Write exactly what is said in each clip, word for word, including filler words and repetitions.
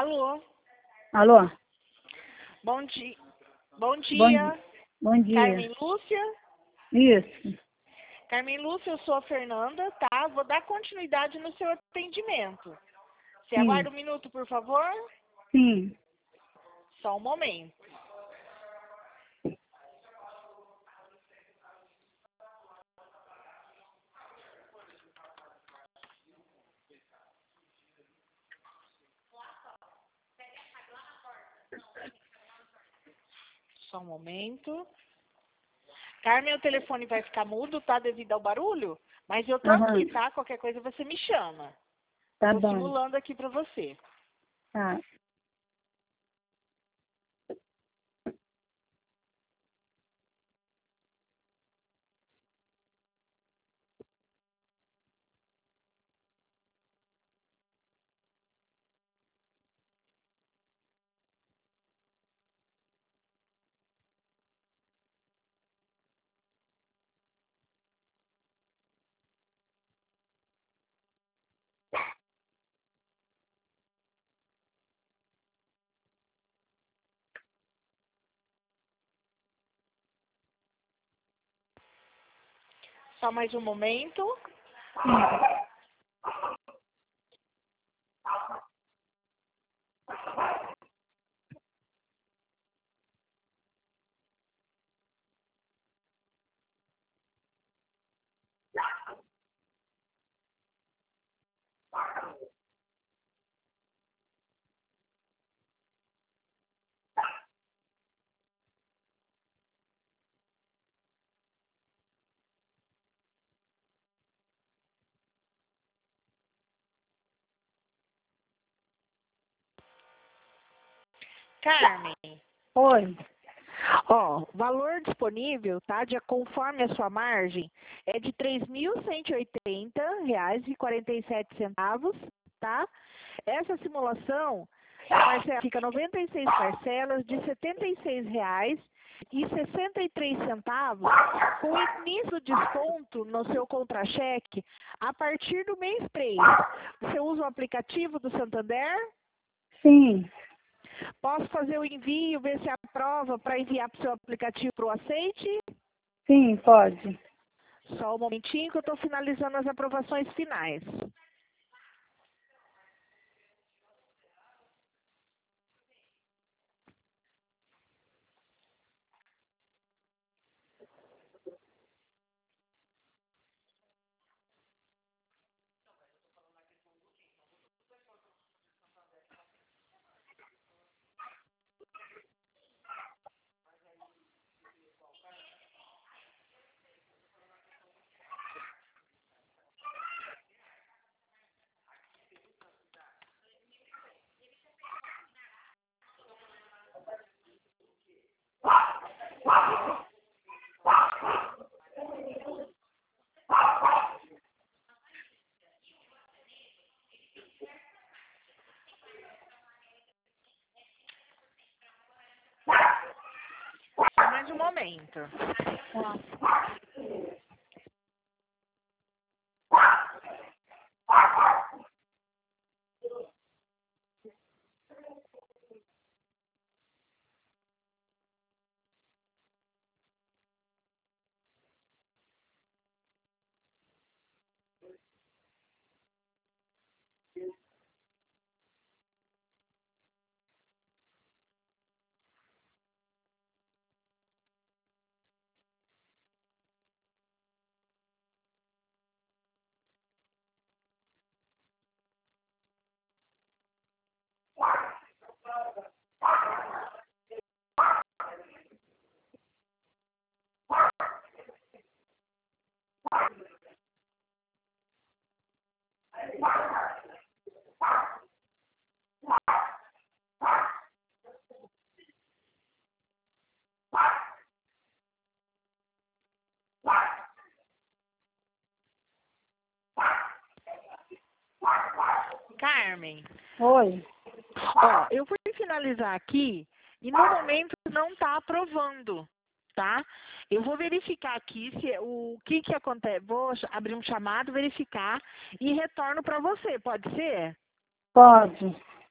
Alô? Alô? Bom dia. Bom Bom, dia. bom dia. Carmen Lúcia? Isso. Carmen Lúcia, eu sou a Fernanda, tá? Vou dar continuidade no seu atendimento. Você Sim. aguarda um minuto, por favor? Sim. Só um momento. Só um momento. Carmen, o telefone vai ficar mudo, tá? Devido ao barulho? Mas eu tô Aham. aqui, tá? Qualquer coisa você me chama. Tá Tô bom. simulando aqui pra você. Tá. Só mais um momento. Carmen, Oi. ó, o valor disponível, tá? De, conforme a sua margem, é de três mil cento e oitenta reais e quarenta e sete centavos, tá? Essa simulação a parcela, fica noventa e seis parcelas de setenta e seis reais e sessenta e três centavos, com início desconto no seu contra-cheque a partir do mês três. Você usa o aplicativo do Santander? Sim. Posso fazer o envio, ver se aprova para enviar para o seu aplicativo para o aceite? Sim, pode. Só um momentinho que eu estou finalizando as aprovações finais. Só mais um momento. Carmen, Oi. ó, eu fui finalizar aqui e no momento não está aprovando, tá? Eu vou verificar aqui se o que que acontece. Vou abrir um chamado, verificar e retorno para você, pode ser? Pode.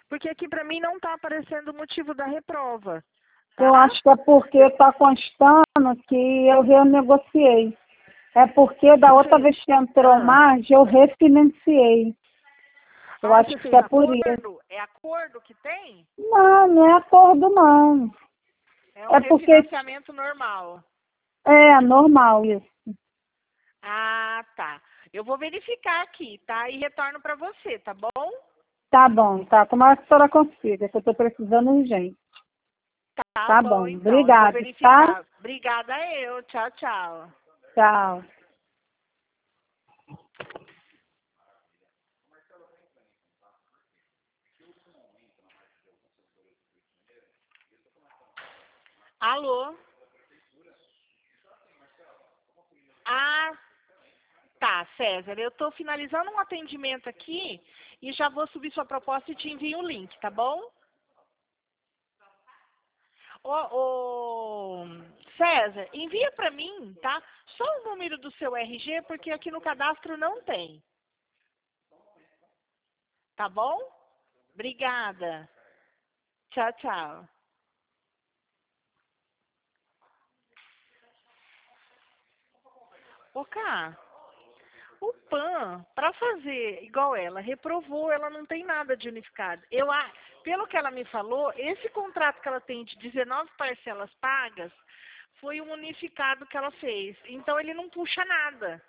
Porque aqui para mim não está aparecendo o motivo da reprova. Tá? Eu acho que é porque está constando que eu renegociei. É porque da outra Sim. vez que entrou Ah. margem, eu refinanciei. Eu Ah, acho você que fez é por isso. acordo? É acordo que tem? Não, não é acordo, não. É um É porque refinanciamento normal. é normal isso. Ah, tá. Eu vou verificar aqui, tá? E retorno para você, tá bom? Tá bom, tá. Tomara que a senhora consiga, que eu estou precisando urgente. Tá, Tá bom, bom, então. Eu vou obrigada, tá? verificar. Obrigada eu. Tchau, tchau. Tchau. Alô? Ah, tá, César. Eu estou finalizando um atendimento aqui e já vou subir sua proposta e te envio o link, tá bom? Ô, ô, César, envia para mim, tá? Só o número do seu R G, porque aqui no cadastro não tem. Tá bom? Obrigada. Tchau, tchau. Ô, Cá, o P A N, para fazer igual ela, reprovou, ela não tem nada de unificado. Eu, a- pelo que ela me falou, esse contrato que ela tem de dezenove parcelas pagas foi um unificado que ela fez. Então, ele não puxa nada.